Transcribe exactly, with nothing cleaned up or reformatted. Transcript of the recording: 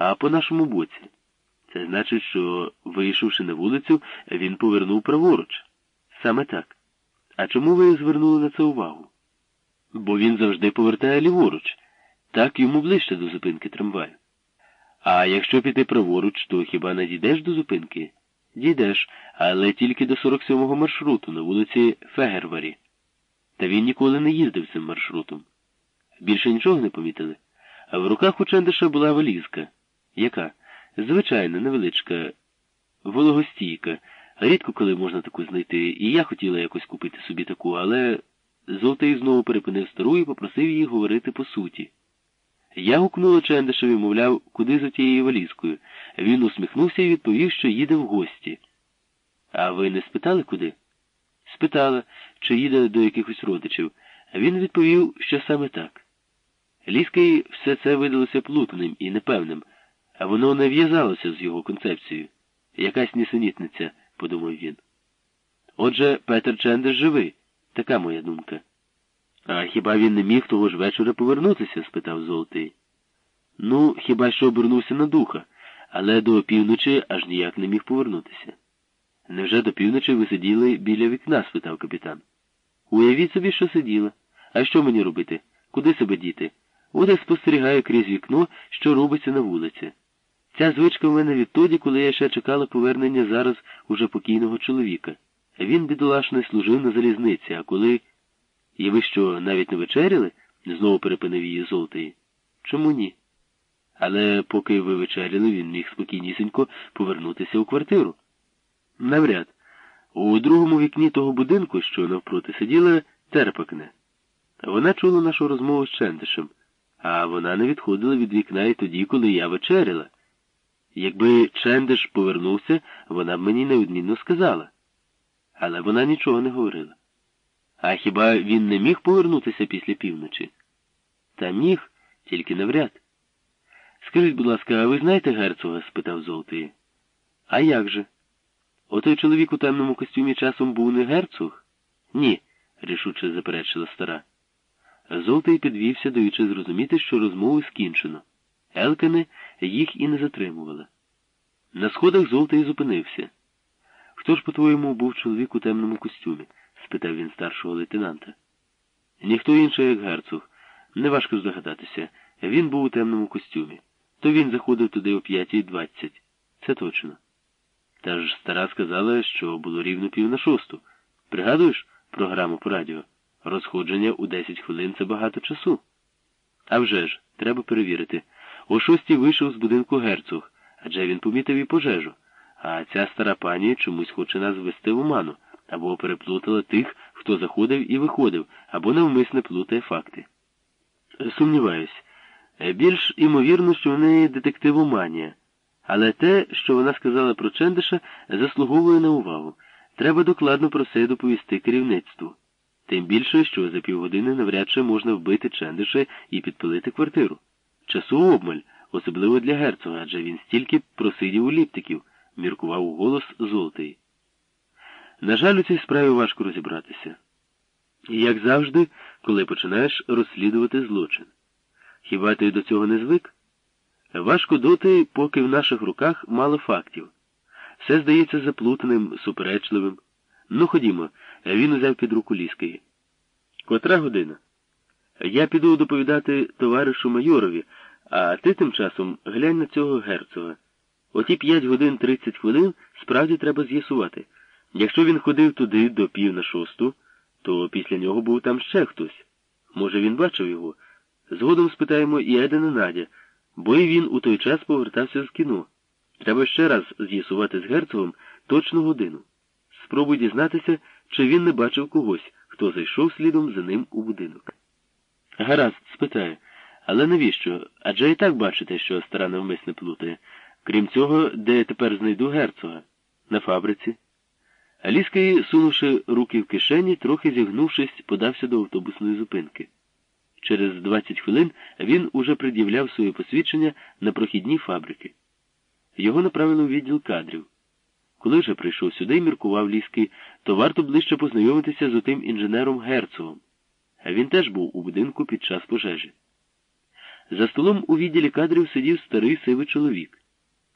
а по нашому боці. Це значить, що, вийшовши на вулицю, він повернув праворуч. Саме так. А чому ви звернули на це увагу? Бо він завжди повертає ліворуч. Так йому ближче до зупинки трамваю. А якщо піти праворуч, то хіба не дійдеш до зупинки? Дійдеш, але тільки до сорок сьомого маршруту на вулиці Фегерварі. Та він ніколи не їздив цим маршрутом. Більше нічого не помітили? А в руках у Чендиша була валізка. Яка? Звичайна, невеличка, вологостійка. Рідко коли можна таку знайти, і я хотіла якось купити собі таку, але Золотий знову перепинив стару і попросив її говорити по суті. Я гукнула Чендишеві, мовляв, куди за тією валізкою. Він усміхнувся і відповів, що їде в гості. А ви не спитали, куди? Спитала, чи їде до якихось родичів. Він відповів, що саме так. Ліський все це видалося плутаним і непевним, а воно не в'язалося з його концепцією. Якась нісенітниця, подумав він. Отже, Петер Чендиш живий. Така моя думка. А хіба він не міг того ж вечора повернутися? Спитав Золотий. Ну, хіба що обернувся на духа, але до півночі аж ніяк не міг повернутися. Невже до півночі ви сиділи біля вікна? Спитав капітан. Уявіть собі, що сиділа. А що мені робити? Куди себе діти? От я спостерігаю крізь вікно, що робиться на вулиці. Ця звичка в мене відтоді, коли я ще чекала повернення зараз уже покійного чоловіка. Він, бідолашний, служив на залізниці, а коли... І ви що, навіть не вечеряли? Знову перепинив її Золотий. Чому ні? Але поки ви вечеряли, він міг спокійнісінько повернутися у квартиру. Навряд. У другому вікні того будинку, що навпроти, сиділа Терпакне. Вона чула нашу розмову з Чендишем, а вона не відходила від вікна і тоді, коли я вечеряла. Якби Чендиш повернувся, вона б мені неодмінно сказала. Але вона нічого не говорила. А хіба він не міг повернутися після півночі? Та міг, тільки навряд. Скажіть, будь ласка, а ви знаєте герцога? Спитав Золотий. А як же? Отой чоловік у темному костюмі часом був не герцог? Ні, рішуче заперечила стара. Золотий підвівся, даючи зрозуміти, що розмову скінчено. Елкене їх і не затримувала. На сходах Золотий зупинився. Хто ж, по-твоєму, був чоловік у темному костюмі? Спитав він старшого лейтенанта. Ніхто інший, як герцог. Неважко здогадатися. Він був у темному костюмі. То він заходив туди о п'ятій двадцять. Це точно. Та ж стара сказала, що було рівно пів на шосту. Пригадуєш програму по радіо? Розходження у десять хвилин – це багато часу. А вже ж, треба перевірити. О шостій вийшов з будинку герцог, адже він помітив і пожежу. А ця стара пані чомусь хоче нас ввести в оману, або переплутала тих, хто заходив і виходив, або навмисне плутає факти. Сумніваюсь. Більш імовірно, що в неї детективоманія. Але те, що вона сказала про Чендиша, заслуговує на увагу. Треба докладно про це доповісти керівництву. Тим більше, що за півгодини навряд чи можна вбити Чендиша і підпалити квартиру. Часу обмаль, особливо для герцога, адже він стільки просидів у ліптиків, міркував у голос Золотий. На жаль, у цій справі важко розібратися. Як завжди, коли починаєш розслідувати злочин. Хіба ти до цього не звик? Важко доти, поки в наших руках мало фактів. Все здається заплутаним, суперечливим. Ну, ходімо, він узяв під руку Ліської. Котра година? Я піду доповідати товаришу майорові, а ти тим часом глянь на цього герцога. Оті п'ять годин тридцять хвилин справді треба з'ясувати. Якщо він ходив туди до пів на шосту, то після нього був там ще хтось. Може, він бачив його? Згодом спитаємо і Едена Надя, бо і він у той час повертався з кіно. Треба ще раз з'ясувати з герцогом точну годину. Спробуй дізнатися, чи він не бачив когось, хто зайшов слідом за ним у будинок. Гаразд, спитаю. Але навіщо? Адже і так бачите, що стара навмисне плутає. Крім цього, де я тепер знайду герцога? На фабриці. Ліський, сунувши руки в кишені, трохи зігнувшись, подався до автобусної зупинки. Через двадцять хвилин він уже пред'являв своє посвідчення на прохідній фабрики. Його направили у відділ кадрів. Коли вже прийшов сюди і міркував Ліський, то варто ближче познайомитися з отим інженером Герцогом. А він теж був у будинку під час пожежі. За столом у відділі кадрів сидів старий сивий чоловік.